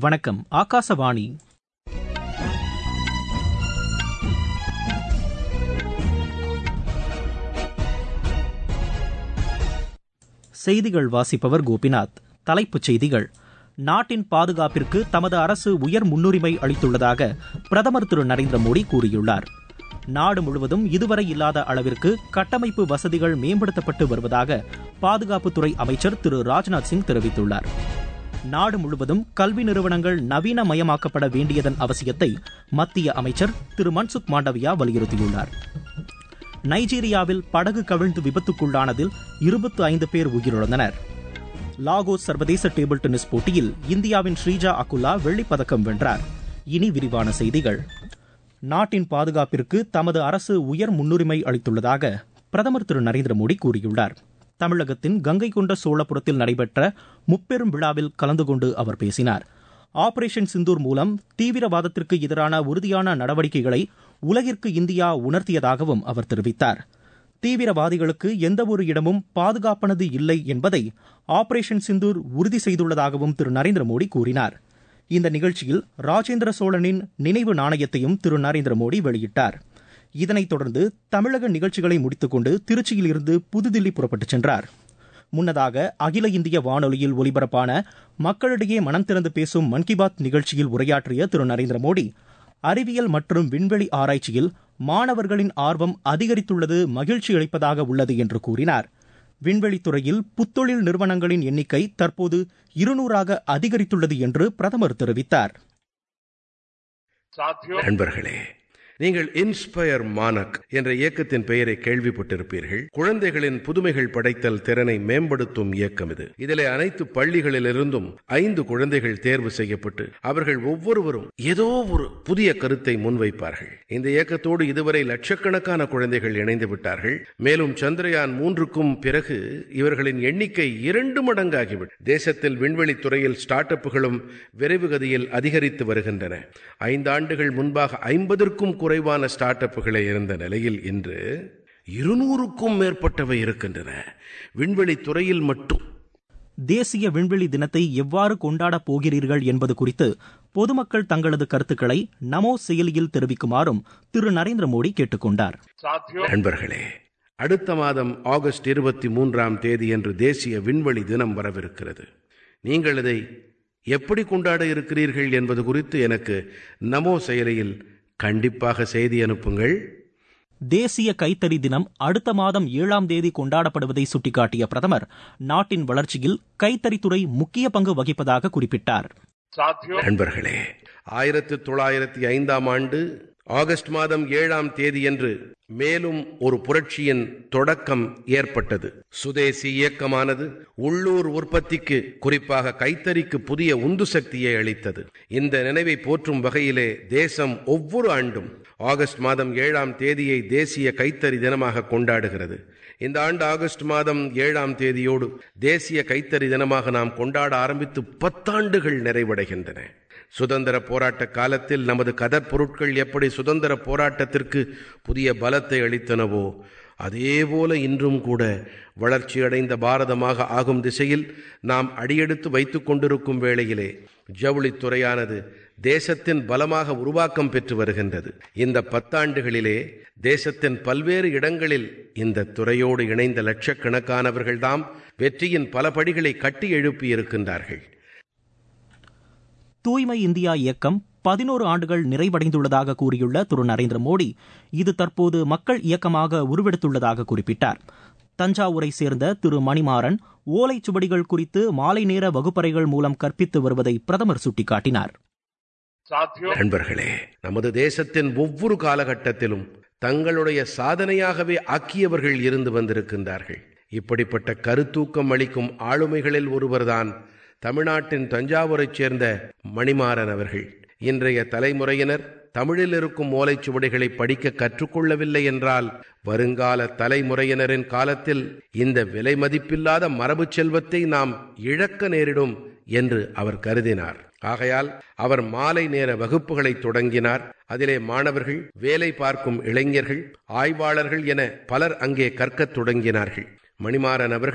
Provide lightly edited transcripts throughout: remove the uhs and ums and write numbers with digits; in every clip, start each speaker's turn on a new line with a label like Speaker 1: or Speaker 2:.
Speaker 1: வணக்கம். ஆகாசவாணி. செய்திகள் வாசிப்பவர் கோபிநாத். தலைப்புச் செய்திகள். நாட்டின் பாதுகாப்பிற்கு தமது அரசு உயர் முன்னுரிமை அளித்துள்ளதாக பிரதமர் திரு நரேந்திர மோடி கூறியுள்ளார். நாடு முழுவதும் இதுவரை இல்லாத அளவிற்கு கட்டமைப்பு வசதிகள் மேம்படுத்தப்பட்டு வருவதாக பாதுகாப்புத்துறை அமைச்சர் திரு ராஜ்நாத் சிங் தெரிவித்துள்ளார். நாடு முழுவதும் கல்வி நிறுவனங்கள் நவீனமயமாக்கப்பட வேண்டியதன் அவசியத்தை மத்திய அமைச்சர் திரு மன்சுக் மாண்டவியா வலியுறுத்தியுள்ளார். நைஜீரியாவில் படகு கவிழ்ந்து விபத்துக்குள்ளானதில் 25 பேர் உயிரிழந்தனர். லாகோஸ் சர்வதேச டேபிள் டென்னிஸ் போட்டியில் இந்தியாவின் ஸ்ரீஜா அகுலா வெள்ளிப்பதக்கம் வென்றார். இனி விரிவான செய்திகள். நாட்டின் பாதுகாப்பிற்கு தமது அரசு உயர் முன்னுரிமை அளித்துள்ளதாக பிரதமர் திரு நரேந்திர மோடி கூறியுள்ளார். தமிழகத்தின் கங்கை கொண்ட சோழபுரத்தில் நடைபெற்ற முப்பெரும் விழாவில் கலந்து கொண்டு அவர் பேசினார். ஆபரேஷன் சிந்தூர் மூலம் தீவிரவாதத்திற்கு எதிரான உறுதியான நடவடிக்கைகளை உலகிற்கு இந்தியா உணர்த்தியதாகவும் அவர் தெரிவித்தார். தீவிரவாதிகளுக்கு எந்தவொரு இடமும் பாதுகாப்பானது இல்லை என்பதை ஆபரேஷன் சிந்தூர் உறுதி செய்துள்ளதாகவும் திரு நரேந்திர மோடி கூறினார். இந்த நிகழ்ச்சியில் ராஜேந்திர சோழனின் நினைவு நாணயத்தையும் திரு நரேந்திர மோடி வெளியிட்டார். இதனைத் தொடர்ந்து தமிழக நிகழ்ச்சிகளை முடித்துக்கொண்டு திருச்சியில் இருந்து புதுதில்லி புறப்பட்டுச் சென்றார். முன்னதாக அகில இந்திய வானொலியில் ஒலிபரப்பான மக்களிடையே மனம் திறந்து பேசும் மன் கி பாத் நிகழ்ச்சியில் உரையாற்றிய திரு நரேந்திர மோடி, அறிவியல் மற்றும் விண்வெளி ஆராய்ச்சியில் மாணவர்களின் ஆர்வம் அதிகரித்துள்ளது மகிழ்ச்சி அளிப்பதாக உள்ளது என்று கூறினார். விண்வெளித்துறையில் புத்தொழில் நிறுவனங்களின் எண்ணிக்கை தற்போது 200ஆக அதிகரித்துள்ளது என்று பிரதமர் தெரிவித்தார்.
Speaker 2: நண்பர்களே, நீங்கள் இன்ஸ்பயர் மானக் என்ற இயக்கத்தின் பெயரை கேள்விப்பட்டிருப்பீர்கள். குழந்தைகளின் புதுமைகள் படைத்தல் திறனை மேம்படுத்தும் இயக்கம் இது. இதிலே அனைத்து பள்ளிகளிலிருந்தும் 5 குழந்தைகள் தேர்வு செய்யப்பட்டு அவர்கள் ஒவ்வொருவரும் ஏதோ ஒரு புதிய கருத்தை முன்வைப்பார்கள். இந்த இயக்கத்தோடு இதுவரை லட்சக்கணக்கான குழந்தைகள் இணைந்து விட்டார்கள். மேலும் சந்திரயான் 3க்கும் பிறகு இவர்களின் எண்ணிக்கை 2 மடங்காகிவிடும். தேசத்தில் விண்வெளி துறையில் ஸ்டார்ட் அப்புகளும் விரைவு கதியில் அதிகரித்து வருகின்றன. 5 ஆண்டுகள் முன்பாக 50க்கும் குறைவான ஸ்டார்ட் அப்புகளே இருந்த நிலையில் இன்று 200க்கும் மேற்பட்டவை இருக்கின்றன. விண்வெளி துறையில் மட்டும்.
Speaker 1: தேசிய விண்வெளி தினத்தை எவ்வாறு கொண்டாடப் போகிறீர்கள் என்பது குறித்து பொதுமக்கள் தங்களது கருத்துக்களை நமோ செயலியில் தெரிவிக்குமாறும் திரு நரேந்திர மோடி கேட்டுக் கொண்டார்.
Speaker 2: நண்பர்களே, அடுத்த மாதம் ஆகஸ்ட் 23ஆம் தேதியன்று தேசிய விண்வெளி தினம் வரவிருக்கிறது. நீங்கள் இதை எப்படி கொண்டாட இருக்கிறீர்கள் என்பது குறித்து எனக்கு நமோ செயலியில் கண்டிப்பாக செய்தி அனுப்புங்கள்.
Speaker 1: தேசிய கைத்தறி தினம் அடுத்த மாதம் 7ஆம் தேதி கொண்டாடப்படுவதை சுட்டிக்காட்டிய பிரதமர், நாட்டின் வளர்ச்சியில் கைத்தறித்துறை முக்கிய பங்கு வகிப்பதாக குறிப்பிட்டார்.
Speaker 2: நண்பர்களே, 1905ஆம் ஆண்டு ஆகஸ்ட் மாதம் 7ஆம் தேதியன்று மேலும் ஒரு புரட்சியின் தொடக்கம் ஏற்பட்டது. சுதேசி இயக்கமானது உள்ளூர் உற்பத்திக்கு, குறிப்பாக கைத்தறிக்கு புதிய உந்து சக்தியை அளித்தது. இந்த நினைவை போற்றும் வகையிலே தேசம் ஒவ்வொரு ஆண்டும் ஆகஸ்ட் மாதம் 7ஆம் தேதியை தேசிய கைத்தறி தினமாக கொண்டாடுகிறது. இந்த ஆண்டு ஆகஸ்ட் மாதம் 7ஆம் தேதியோடு தேசிய கைத்தறி தினமாக நாம் கொண்டாட ஆரம்பித்து 10 ஆண்டுகள் நிறைவடைகின்றன. சுதந்திர போராட்ட காலத்தில் நமது கதர் பொருட்கள் எப்படி சுதந்திர போராட்டத்திற்கு புதிய பலத்தை அளித்தனவோ, அதேபோல இன்றும் கூட வளர்ச்சியடைந்த பாரதமாக ஆகும் திசையில் நாம் அடியெடுத்து வைத்துக் கொண்டிருக்கும் வேளையிலே ஜவுளித்துறையானது தேசத்தின் பலமாக உருவாக்கம் பெற்று வருகின்றது. இந்த 10 ஆண்டுகளிலே தேசத்தின் பல்வேறு இடங்களில் இந்த துறையோடு இணைந்த லட்சக்கணக்கானவர்கள்தாம் வெற்றியின் பல படிகளை கட்டி எழுப்பி இருக்கின்றார்கள்.
Speaker 1: தூய்மை இந்தியா இயக்கம் 11 ஆண்டுகள் நிறைவடைந்துள்ளதாக கூறியுள்ள திரு நரேந்திர மோடி, இது தற்போது மக்கள் இயக்கமாக உருவெடுத்துள்ளதாக குறிப்பிட்டார். தஞ்சாவூரை சேர்ந்த திரு மணிமாறன் ஓலைச்சுவடிகள் குறித்து மாலை நேர வகுப்பறைகள் மூலம் கற்பித்து வருவதை பிரதமர் சுட்டிக்காட்டினார்.
Speaker 2: நண்பர்களே, நமது தேசத்தின் ஒவ்வொரு காலகட்டத்திலும் தங்களுடைய சாதனையாகவே ஆக்கியவர்கள் இருந்து வந்திருக்கின்றார்கள். இப்படிப்பட்ட கருத்தூக்கம் அளிக்கும் ஆளுமைகளில் ஒருவர்தான் தமிழ்நாட்டின் தஞ்சாவூரைச் சேர்ந்த மணிமாறன் அவர்கள். இன்றைய தலைமுறையினர் தமிழில் இருக்கும் ஓலைச்சுவடிகளை படிக்க கற்றுக்கொள்ளவில்லை என்றால் வருங்கால தலைமுறையினரின் காலத்தில் இந்த விலை மதிப்பில்லாத மரபு செல்வத்தை நாம் இழக்க நேரிடும் என்று அவர் கருதினார். ஆகையால் அவர் மாலை நேர வகுப்புகளை தொடங்கினார். அதிலே மாணவர்கள், வேலை பார்க்கும் இளைஞர்கள், ஆய்வாளர்கள் என பலர் அங்கே கற்கத் தொடங்கினார்கள். மணிமாறன் அவர்கள்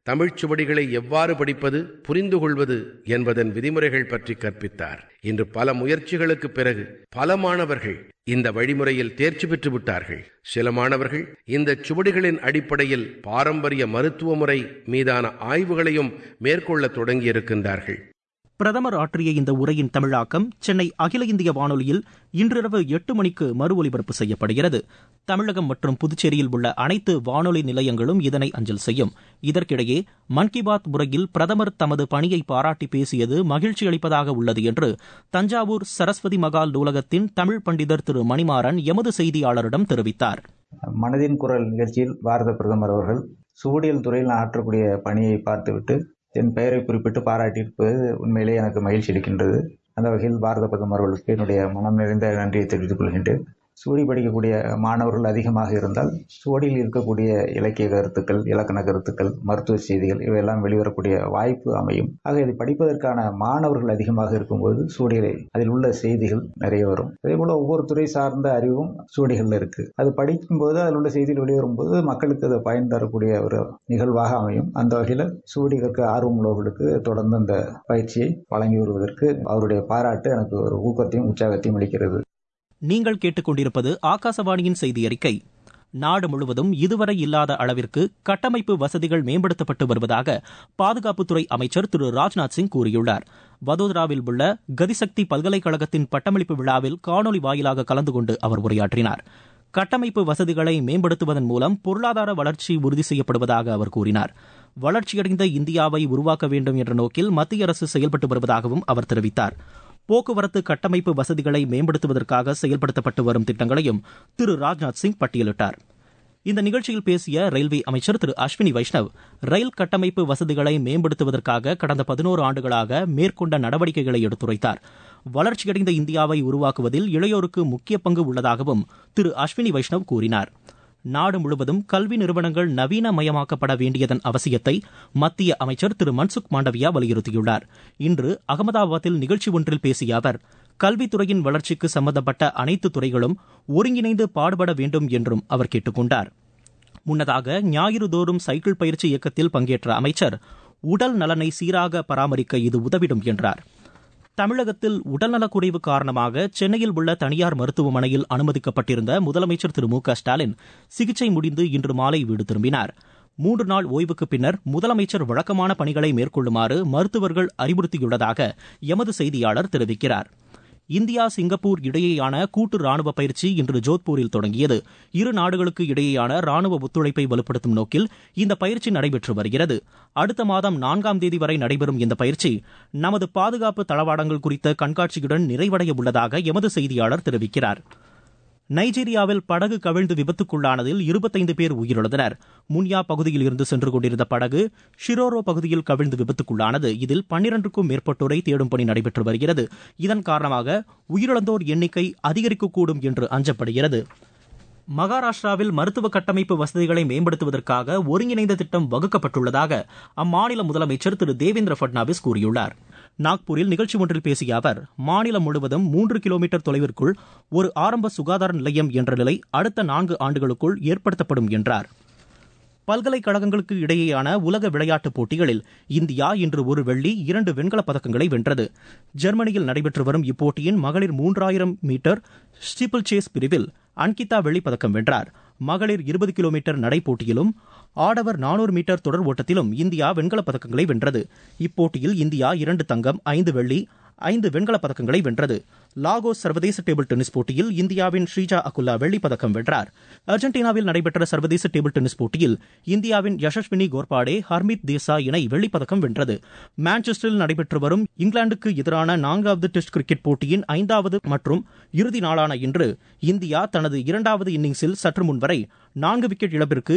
Speaker 2: தமிழ்ச் சுவடிகளை எவ்வாறு படிப்பது, புரிந்து கொள்வது என்பதன் விதிமுறைகள் பற்றி கற்பித்தார். இன்று பல முயற்சிகளுக்கு பிறகு பல மாணவர்கள் இந்த வழிமுறையில் தேர்ச்சி பெற்று விட்டார்கள். சில மாணவர்கள் இந்த சுவடிகளின் அடிப்படையில் பாரம்பரிய மருத்துவ முறை மீதான ஆய்வுகளையும் மேற்கொள்ள தொடங்கியிருக்கின்றார்கள்.
Speaker 1: பிரதமர் ஆற்றிய இந்த உரையின் தமிழாக்கம் சென்னை அகில இந்திய வானொலியில் இன்றிரவு 8 மணிக்கு மறு ஒலிபரப்பு செய்யப்படுகிறது. தமிழகம் மற்றும் புதுச்சேரியில் உள்ள அனைத்து வானொலி நிலையங்களும் இதனை அஞ்சல் செய்யும். இதற்கிடையே மன் கி பாத் உரையில் பிரதமர் தமது பணியை பாராட்டி பேசியது மகிழ்ச்சி அளிப்பதாக உள்ளது என்று தஞ்சாவூர் சரஸ்வதி மகால் நூலகத்தின் தமிழ் பண்டிதர் திரு மணிமாறன் எமது செய்தியாளரிடம் தெரிவித்தார்.
Speaker 3: மனதின் குரல் நிகழ்ச்சியில் பாரத பிரதமர் அவர்கள் சுவடியல் துறையில் ஆற்றக்கூடிய பணியை பார்த்துவிட்டு என் பெயரை குறிப்பிட்டு பாராட்டியிருப்பது உண்மையிலேயே எனக்கு மகிழ்ச்சி அளிக்கின்றது. அந்த வகையில் பாரத பிரதமர் அவர்களுக்கு என்னுடைய மனம் நிறைந்த நன்றியை தெரிவித்துக் கொள்கின்றேன். சுவடி படிக்கக்கூடிய மாணவர்கள் அதிகமாக இருந்தால் சுவடியில் இருக்கக்கூடிய இலக்கிய கருத்துக்கள், இலக்கண கருத்துக்கள், மருத்துவ செய்திகள் இவையெல்லாம் வெளிவரக்கூடிய வாய்ப்பு அமையும். ஆக இதை படிப்பதற்கான மாணவர்கள் அதிகமாக இருக்கும்போது சுவடிகளை அதில் உள்ள செய்திகள் நிறைய வரும். அதே போல ஒவ்வொரு துறை சார்ந்த அறிவும் சுவடிகள்ல இருக்கு. அது படிக்கும்போது அதில் உள்ள செய்திகள் வெளிவரும்போது மக்களுக்கு அதை பயன் தரக்கூடிய ஒரு நிகழ்வாக அமையும். அந்த வகையில் சுவடி கற்க ஆர்வம் உள்ளவர்களுக்கு தொடர்ந்து அந்த பயிற்சியை வழங்கி வருவதற்கு அவருடைய பாராட்டு எனக்கு ஒரு ஊக்கத்தையும் உற்சாகத்தையும் அளிக்கிறது.
Speaker 1: நீங்கள் கேட்டுக்கொண்டிருப்பது ஆகாசவாணியின் செய்தி அறிக்கை. நாடு முழுவதும் இதுவரை இல்லாத அளவிற்கு கட்டமைப்பு வசதிகள் மேம்படுத்தப்பட்டு வருவதாக பாதுகாப்புத்துறை அமைச்சர் திரு ராஜ்நாத் சிங் கூறியுள்ளார். வதோதராவில் உள்ள கதிசக்தி பல்கலைக்கழகத்தின் பட்டமளிப்பு விழாவில் காணொலி வாயிலாக கலந்து கொண்டு அவர் உரையாற்றினார். கட்டமைப்பு வசதிகளை மேம்படுத்துவதன் மூலம் பொருளாதார வளர்ச்சி உறுதி செய்யப்படுவதாக அவர் கூறினார். வளர்ச்சியடைந்த இந்தியாவை உருவாக்க வேண்டும் என்ற நோக்கில் மத்திய அரசு செயல்பட்டு வருவதாகவும் அவர் தெரிவித்தார். போக்குவரத்து கட்டமைப்பு வசதிகளை மேம்படுத்துவதற்காக செயல்படுத்தப்பட்டு வரும் திட்டங்களையும் திரு ராஜ்நாத் சிங் பட்டியலிட்டார். இந்த நிகழ்ச்சியில் பேசிய ரயில்வே அமைச்சர் திரு அஸ்வினி வைஷ்ணவ் ரயில் கட்டமைப்பு வசதிகளை மேம்படுத்துவதற்காக கடந்த 11 ஆண்டுகளாக மேற்கொண்ட நடவடிக்கைகளை எடுத்துரைத்தார். வளர்ச்சியடைந்த இந்தியாவை உருவாக்குவதில் இளையோருக்கு முக்கிய பங்கு உள்ளதாகவும் திரு அஸ்வினி வைஷ்ணவ் கூறினார். நாடு முழுவதும் கல்வி நிறுவனங்கள் நவீனமயமாக்கப்பட வேண்டியதன் அவசியத்தை மத்திய அமைச்சர் திரு மன்சுக் மாண்டவியா வலியுறுத்தியுள்ளார். இன்று அகமதாபாத்தில் நிகழ்ச்சி ஒன்றில் பேசிய அவர் கல்வித்துறையின் வளர்ச்சிக்கு சம்பந்தப்பட்ட அனைத்து துறைகளும் ஒருங்கிணைந்து பாடுபட வேண்டும் என்றும் அவர் கேட்டுக் கொண்டார். முன்னதாக ஞாயிறுதோறும் சைக்கிள் பயிற்சி இயக்கத்தில் பங்கேற்ற அமைச்சர் உடல் நலனை சீராக பராமரிக்க இது உதவிடும் என்றார். தமிழகத்தில் உடல்நலக்குறைவு காரணமாக சென்னையில் உள்ள தனியார் மருத்துவமனையில் அனுமதிக்கப்பட்டிருந்த முதலமைச்சர் திரு மு க ஸ்டாலின் சிகிச்சை முடிந்து இன்று மாலை வீடு திரும்பினார். 3 நாள் ஓய்வுக்கு பின்னர் முதலமைச்சர் வழக்கமான பணிகளை மேற்கொள்ளுமாறு மருத்துவர்கள் அறிவுறுத்தியுள்ளதாக எமது செய்தியாளர் தெரிவிக்கிறார். இந்தியா சிங்கப்பூர் இடையேயான கூட்டு ராணுவ பயிற்சி இன்று ஜோத்பூரில் தொடங்கியது. இரு நாடுகளுக்கு இடையேயான ராணுவ ஒத்துழைப்பை வலுப்படுத்தும் நோக்கில் இந்த பயிற்சி நடைபெற்று வருகிறது. அடுத்த மாதம் 4ஆம் தேதி வரை நடைபெறும் இந்த பயிற்சி நமது பாதுகாப்பு தளவாடங்கள் குறித்த கண்காட்சியுடன் நிறைவடைய உள்ளதாக எமது செய்தியாளர் தெரிவிக்கிறார். நைஜீரியாவில் படகு கவிழ்ந்து விபத்துக்குள்ளானதில் 25 பேர் உயிரிழந்தனர். முன்யா பகுதியில் இருந்து சென்று கொண்டிருந்த படகு ஷிரோரோ பகுதியில் கவிழ்ந்து விபத்துக்குள்ளானது. இதில் 12க்கும் மேற்பட்டோரை தேடும் பணி நடைபெற்று வருகிறது. இதன் காரணமாக உயிரிழந்தோர் எண்ணிக்கை அதிகரிக்கக்கூடும் என்று அஞ்சப்படுகிறது. மகாராஷ்டிராவில் மருத்துவ கட்டமைப்பு வசதிகளை மேம்படுத்துவதற்காக ஒருங்கிணைந்த திட்டம் வகுக்கப்பட்டுள்ளதாக அம்மாநில முதலமைச்சர் திரு தேவேந்திர பட்னாவிஸ் கூறியுள்ளார். நாக்பூரில் நிகழ்ச்சி ஒன்றில் பேசிய அவர் மாநிலம் முழுவதும் 3 கிலோமீட்டர் தொலைவிற்குள் ஒரு ஆரம்ப சுகாதார நிலையம் என்ற நிலை அடுத்த 4 ஆண்டுகளுக்குள் ஏற்படுத்தப்படும் என்றார். பல்கலைக்கழகங்களுக்கு இடையேயான உலக விளையாட்டுப் போட்டிகளில் இந்தியா இன்று 1 வெள்ளி 2 வெண்கலப் பதக்கங்களை வென்றது. ஜெர்மனியில் நடைபெற்று வரும் இப்போட்டியின் மகளிர் 3000 மீட்டர் ஸ்டீப்பிள் சேஸ் பிரிவில் அன்கிதா வெள்ளிப்பதக்கம் வென்றார். மகளிர் 20 கிலோமீட்டர் நடைப்போட்டியிலும் ஆடவர் 400 மீட்டர் தொடர் ஓட்டத்திலும் இந்தியா வெண்கலப் பதக்கங்களை வென்றது. இப்போட்டியில் இந்தியா 2 தங்கம், 5 வெள்ளி, 5 வெண்கலப் பதக்கங்களை வென்றது. லாகோஸ் சர்வதேச டேபிள் டென்னிஸ் போட்டியில் இந்தியாவின் ஸ்ரீஜா அகுல்லா வெள்ளிப் பதக்கம் வென்றார். அர்ஜென்டினாவில் நடைபெற்ற சர்வதேச டேபிள் டென்னிஸ் போட்டியில் இந்தியாவின் யசஸ்வினி கோர்பாடே ஹர்மித் தேசாய் இணை வெள்ளிப் பதக்கம் வென்றது. மான்செஸ்டரில் நடைபெற்று வரும் இங்கிலாந்துக்கு எதிரான 4வது டெஸ்ட் கிரிக்கெட் போட்டியின் 5வது மற்றும் இறுதி நாளான இன்று இந்தியா தனது 2வது இன்னிங்ஸில் சற்று முன்வரை 4 விக்கெட் இழப்பிற்கு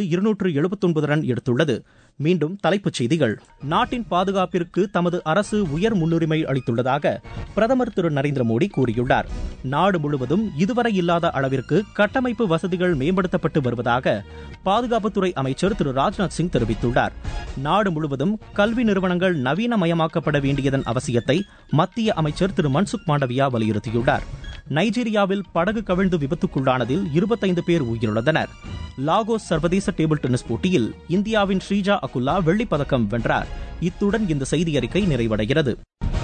Speaker 1: 279 ரன் எடுத்துள்ளது. மீண்டும் தலைப்புச் செய்திகள். நாட்டின் பாதுகாப்பிற்கு தமது அரசு உயர் முன்னுரிமை அளித்துள்ளதாக பிரதமர் திரு நரேந்திர மோடி கூறியுள்ளார். நாடு முழுவதும் இதுவரை இல்லாத அளவிற்கு கட்டமைப்பு வசதிகள் மேம்படுத்தப்பட்டு வருவதாக பாதுகாப்புத்துறை அமைச்சர் திரு ராஜ்நாத் சிங் தெரிவித்துள்ளார். நாடு முழுவதும் கல்வி நிறுவனங்கள் நவீனமயமாக்கப்பட வேண்டியதன் அவசியத்தை மத்திய அமைச்சர் திரு மன்சுக் மாண்டவியா வலியுறுத்தியுள்ளார். நைஜீரியாவில் படகு கவிழ்ந்து விபத்துக்குள்ளானதில் 25 பேர் உயிரிழந்தனர். லாகோஸ் சர்வதேச டேபிள் டென்னிஸ் போட்டியில் இந்தியாவின் ஸ்ரீஜா அகுல்லா வெள்ளிப்பதக்கம் வென்றார். இத்துடன் இந்த செய்தி அறிக்கை நிறைவடைகிறது.